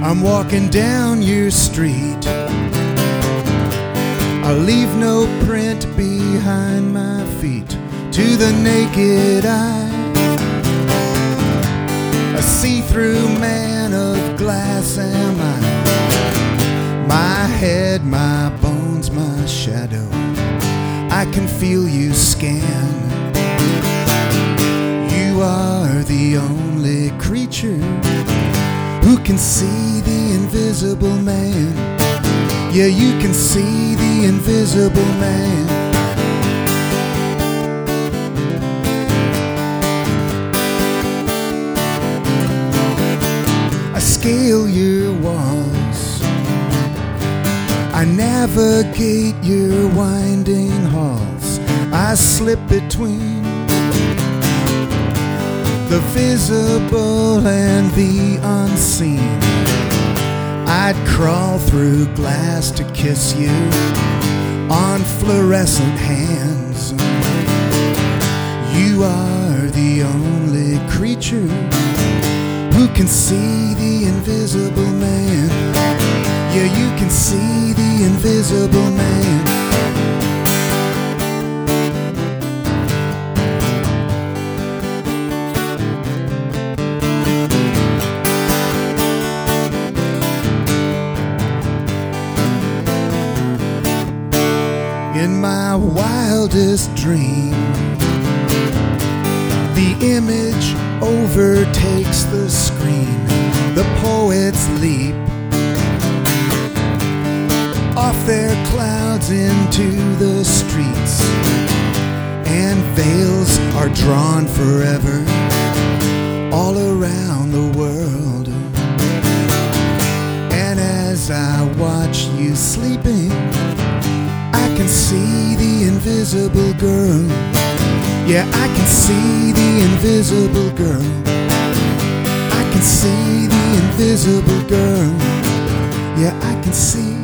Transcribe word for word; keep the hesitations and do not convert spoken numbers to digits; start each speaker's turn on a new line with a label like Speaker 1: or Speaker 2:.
Speaker 1: I'm walking down your street. I leave no print behind my feet. To the naked eye, a see-through man of glass am I. My head, my bones, my shadow, I can feel you scan. You are the only creature who can see the invisible man. Yeah, you can see the invisible man. I scale your walls, I navigate your winding halls. I slip between the visible and the unseen. I'd crawl through glass to kiss you on fluorescent hands. You are the only creature who can see the invisible man. Yeah, you can see the invisible man. In my wildest dream, the image overtakes the screen. The poets leap off their clouds into the streets, and veils are drawn forever all around the world. And as I watch you sleeping, I can see the invisible girl. Yeah, I can see the invisible girl. I can see the invisible girl. Yeah, I can see